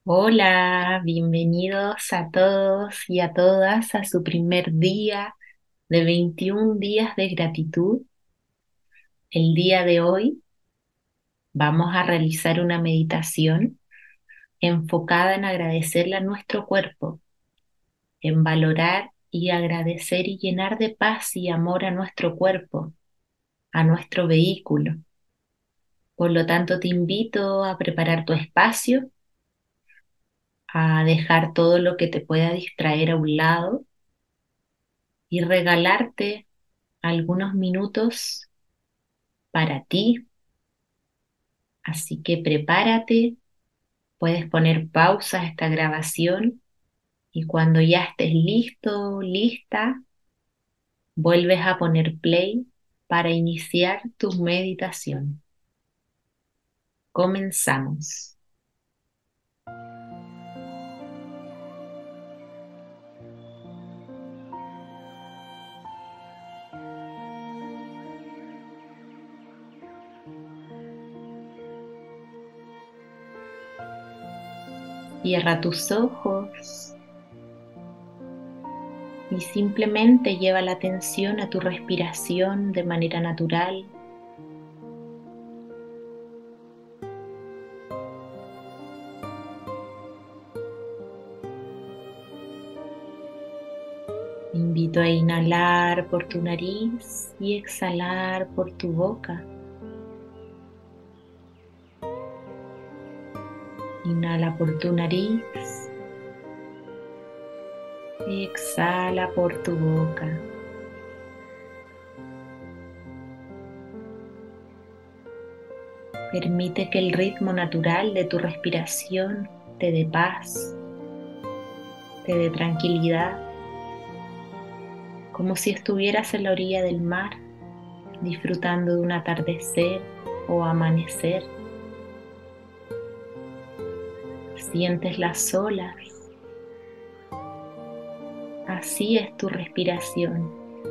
Hola, bienvenidos a todos y a todas a su primer día de 21 días de gratitud. El día de hoy vamos a realizar una meditación enfocada en agradecerle a nuestro cuerpo, en valorar y agradecer y llenar de paz y amor a nuestro cuerpo, a nuestro vehículo. Por lo tanto, te invito a preparar tu espacio, a dejar todo lo que te pueda distraer a un lado y regalarte algunos minutos para ti. Así que prepárate, puedes poner pausa a esta grabación y cuando ya estés listo, lista, vuelves a poner play para iniciar tu meditación. Comenzamos. Cierra tus ojos y simplemente lleva la atención a tu respiración de manera natural. Te invito a inhalar por tu nariz y exhalar por tu boca. Inhala por tu nariz, exhala por tu boca. Permite que el ritmo natural de tu respiración te dé paz, te dé tranquilidad, como si estuvieras en la orilla del mar, disfrutando de un atardecer o amanecer. Sientes las olas, así es tu respiración.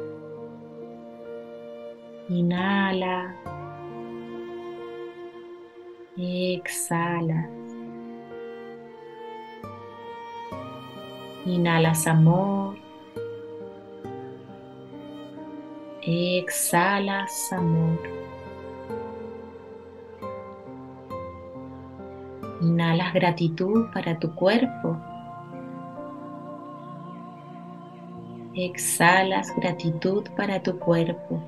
Inhala, exhala. Inhalas amor, exhalas amor. Inhalas gratitud para tu cuerpo, exhalas gratitud para tu cuerpo.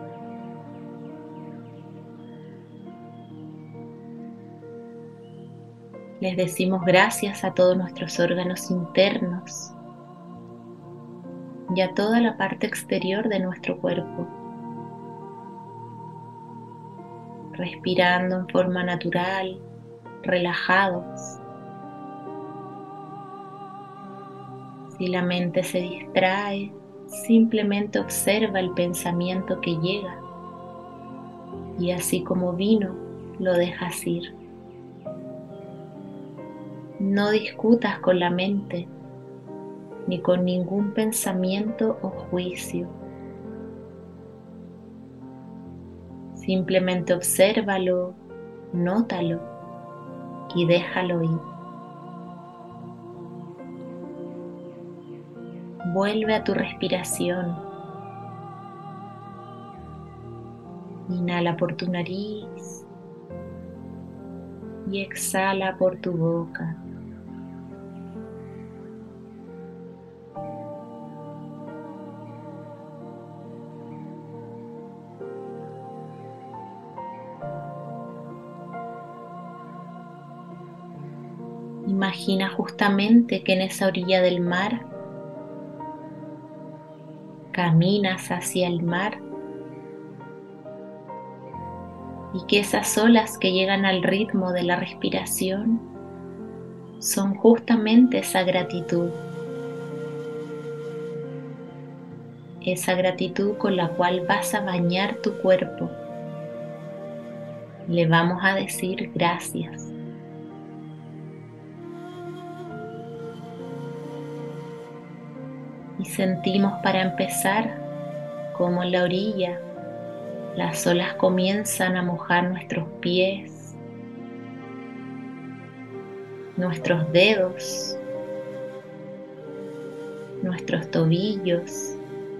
Les decimos gracias a todos nuestros órganos internos y a toda la parte exterior de nuestro cuerpo, respirando en forma natural, relajados. Si la mente se distrae, simplemente observa el pensamiento que llega y así como vino, lo dejas ir. No discutas con la mente ni con ningún pensamiento o juicio. Simplemente obsérvalo, nótalo y déjalo ir. Vuelve a tu respiración. Inhala por tu nariz y exhala por tu boca. Imagina justamente que en esa orilla del mar caminas hacia el mar y que esas olas que llegan al ritmo de la respiración son justamente esa gratitud con la cual vas a bañar tu cuerpo. Le vamos a decir gracias. Y sentimos para empezar como en la orilla las olas comienzan a mojar nuestros pies, nuestros dedos, nuestros tobillos,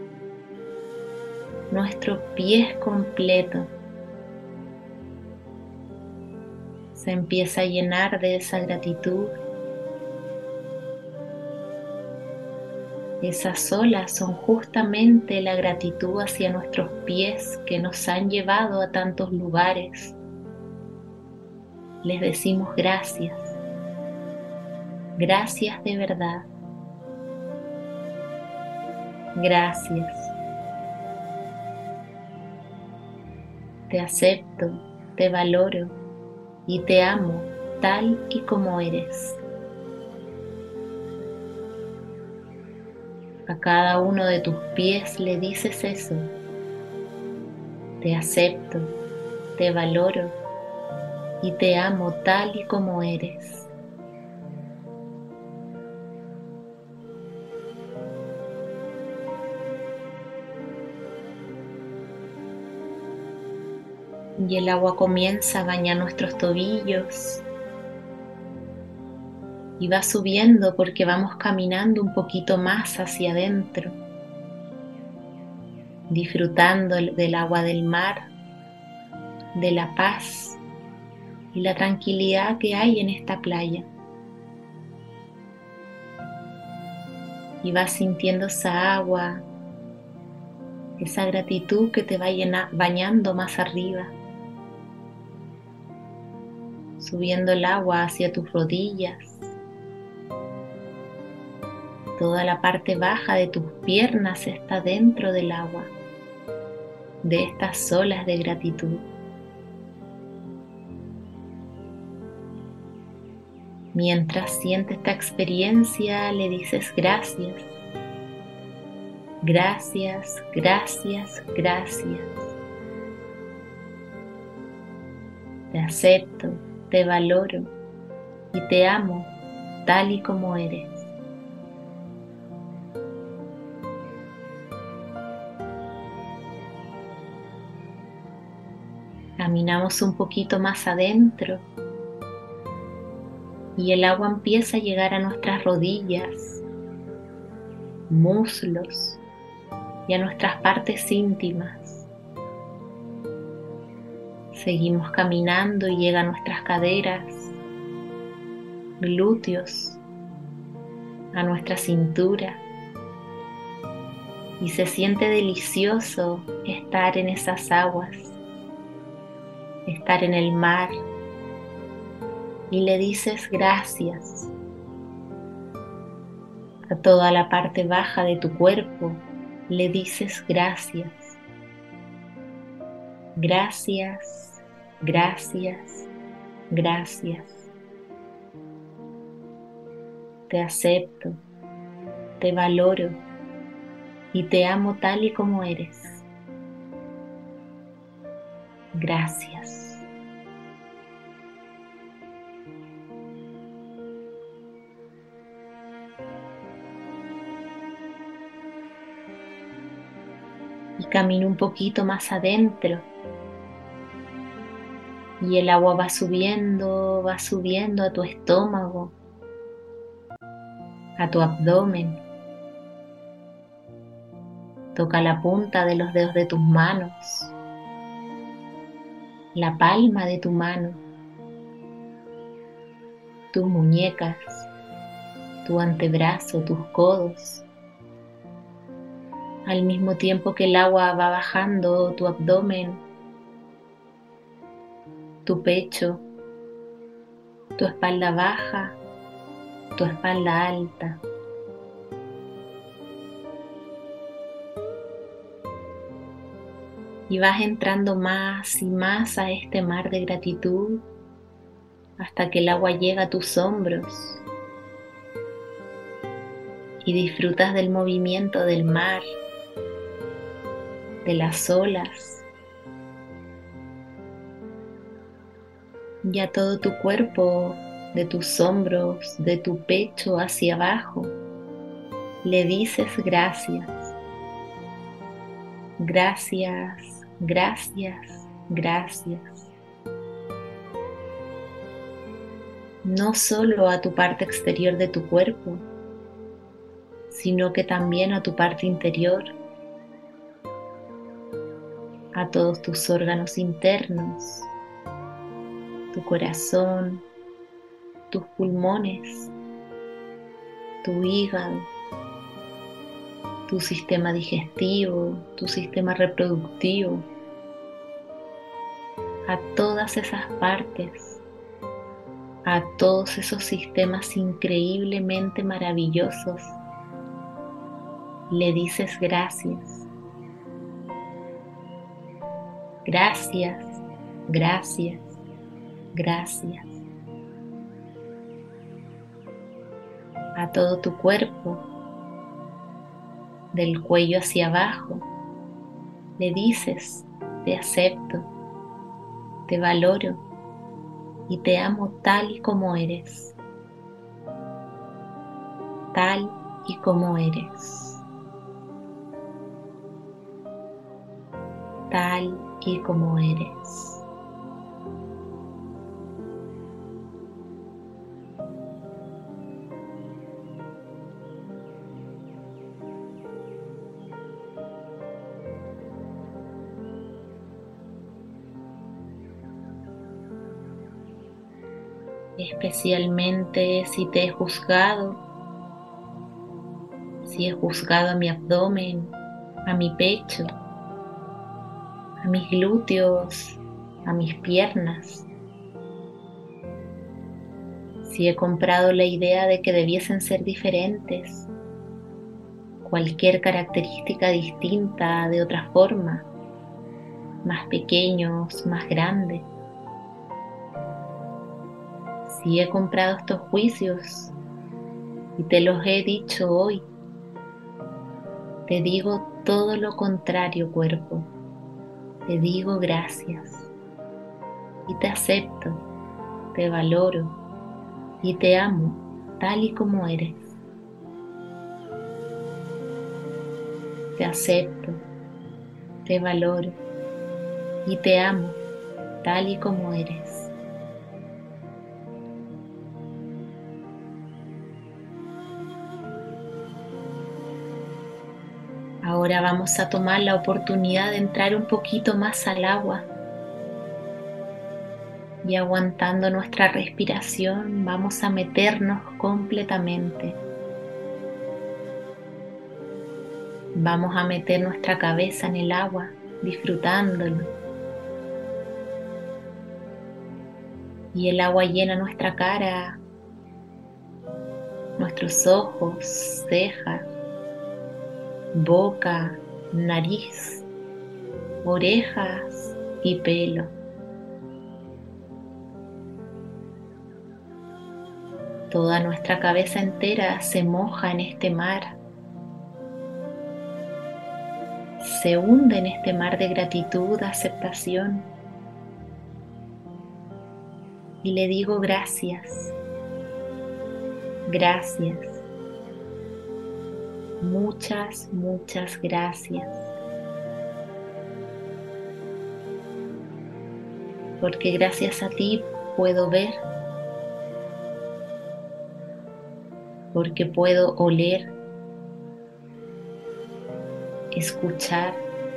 nuestro pie completo. Se empieza a llenar de esa gratitud. Esas olas son justamente la gratitud hacia nuestros pies que nos han llevado a tantos lugares. Les decimos gracias. Gracias de verdad. Gracias. Te acepto, te valoro y te amo tal y como eres. A cada uno de tus pies le dices eso. Te acepto, te valoro y te amo tal y como eres. Y el agua comienza a bañar nuestros tobillos y va subiendo porque vamos caminando un poquito más hacia adentro, disfrutando del agua del mar, de la paz y la tranquilidad que hay en esta playa. Y vas sintiendo esa agua, esa gratitud que te va bañando más arriba, subiendo el agua hacia tus rodillas, toda la parte baja de tus piernas está dentro del agua, de estas olas de gratitud. Mientras sientes esta experiencia, le dices gracias. Gracias, gracias, gracias. Te acepto, te valoro y te amo tal y como eres. Caminamos un poquito más adentro y el agua empieza a llegar a nuestras rodillas, muslos y a nuestras partes íntimas. Seguimos caminando y llega a nuestras caderas, glúteos, a nuestra cintura. Y se siente delicioso estar en esas aguas, estar en el mar. Y le dices gracias a toda la parte baja de tu cuerpo. Le dices gracias. Gracias, gracias, gracias. Te acepto, te valoro y te amo tal y como eres. Gracias. Y camino un poquito más adentro. Y el agua va subiendo a tu estómago, a tu abdomen. Toca la punta de los dedos de tus manos, la palma de tu mano, tus muñecas, tu antebrazo, tus codos. Al mismo tiempo que el agua va bajando tu abdomen, tu pecho, tu espalda baja, tu espalda alta. Y vas entrando más y más a este mar de gratitud hasta que el agua llega a tus hombros y disfrutas del movimiento del mar, de las olas. Ya todo tu cuerpo, de tus hombros, de tu pecho hacia abajo, le dices gracias. Gracias, gracias, gracias. no solo a tu parte exterior de tu cuerpo, sino que también a tu parte interior, a todos tus órganos internos, tu corazón, tus pulmones, tu hígado, tu sistema digestivo, tu sistema reproductivo, a todas esas partes, a todos esos sistemas increíblemente maravillosos, le dices gracias, gracias, gracias, gracias. A todo tu cuerpo, del cuello hacia abajo, le dices, te acepto, te valoro y te amo tal y como eres, tal y como eres, tal y como eres. Especialmente si te he juzgado, si he juzgado a mi abdomen, a mi pecho, a mis glúteos, a mis piernas, si he comprado la idea de que debiesen ser diferentes, cualquier característica distinta de otra forma, más pequeños, más grandes, si he comprado estos juicios y te los he dicho hoy, te digo todo lo contrario, cuerpo. Te digo gracias y te acepto, te valoro y te amo tal y como eres. Te acepto, te valoro y te amo tal y como eres. Ahora vamos a tomar la oportunidad de entrar un poquito más al agua y aguantando nuestra respiración vamos a meternos completamente. Vamos a meter nuestra cabeza en el agua, disfrutándolo. Y el agua llena nuestra cara, nuestros ojos, cejas, boca, nariz, orejas y pelo. Toda nuestra cabeza entera se moja en este mar, se hunde en este mar de gratitud, aceptación. Y le digo gracias, gracias, muchas, muchas gracias. Porque gracias a ti puedo ver, porque puedo oler, escuchar,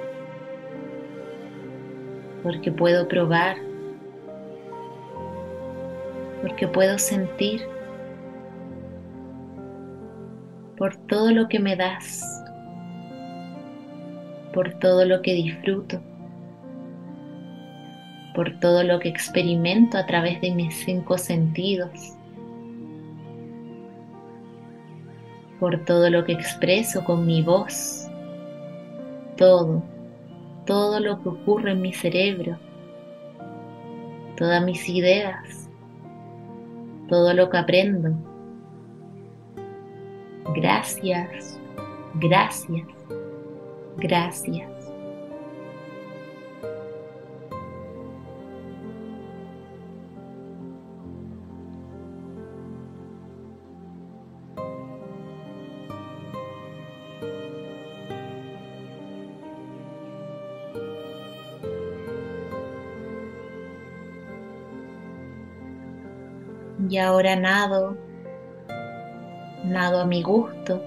porque puedo probar, porque puedo sentir, por todo lo que me das, por todo lo que disfruto, por todo lo que experimento a través de mis 5 sentidos, por todo lo que expreso con mi voz, todo, todo lo que ocurre en mi cerebro, todas mis ideas, todo lo que aprendo. Gracias, gracias, gracias. Y ahora nado a mi gusto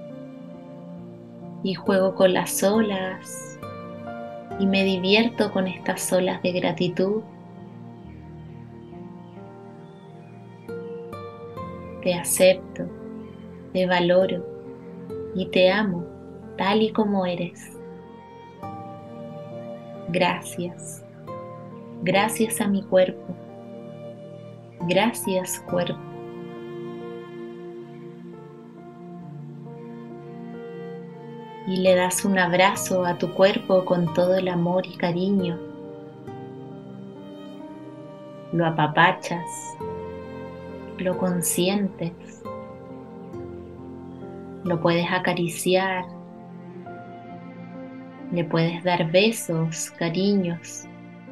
y juego con las olas y me divierto con estas olas de gratitud. Te acepto, te valoro y te amo tal y como eres. Gracias, gracias a mi cuerpo, gracias cuerpo. Y le das un abrazo a tu cuerpo con todo el amor y cariño. Lo apapachas, lo consientes, lo puedes acariciar, le puedes dar besos, cariños.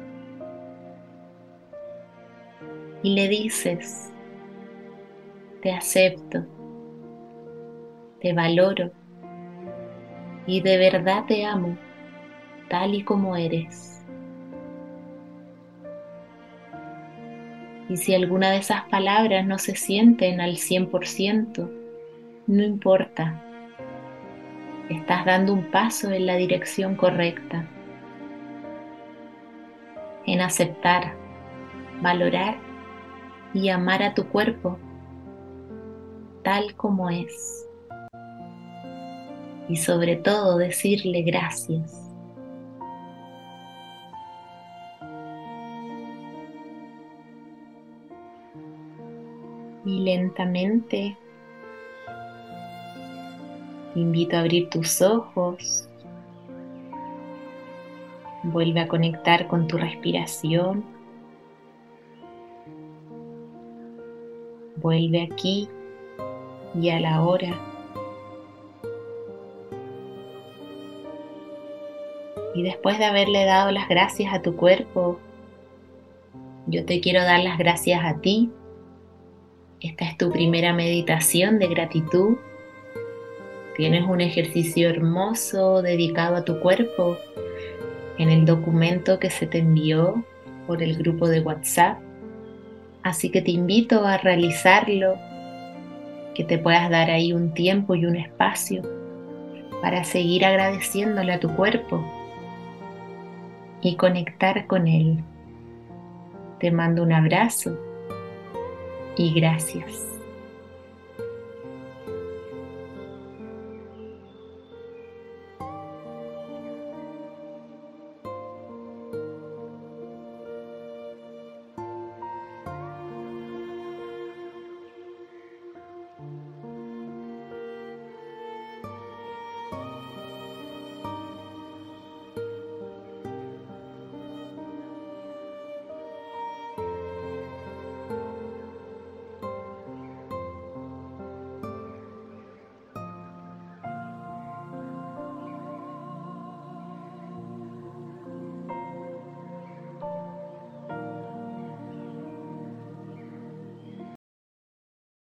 Y le dices, te acepto, te valoro y de verdad te amo tal y como eres. Y si alguna de esas palabras no se sienten al 100%, no importa, estás dando un paso en la dirección correcta, en aceptar, valorar y amar a tu cuerpo tal como es. Y sobre todo decirle gracias. Y lentamente te invito a abrir tus ojos. Vuelve a conectar con tu respiración. Vuelve aquí y a la hora. Y después de haberle dado las gracias a tu cuerpo, yo te quiero dar las gracias a ti. Esta es tu primera meditación de gratitud. Tienes un ejercicio hermoso dedicado a tu cuerpo en el documento que se te envió por el grupo de WhatsApp. Así que te invito a realizarlo, que te puedas dar ahí un tiempo y un espacio para seguir agradeciéndole a tu cuerpo y conectar con él. Te mando un abrazo y gracias.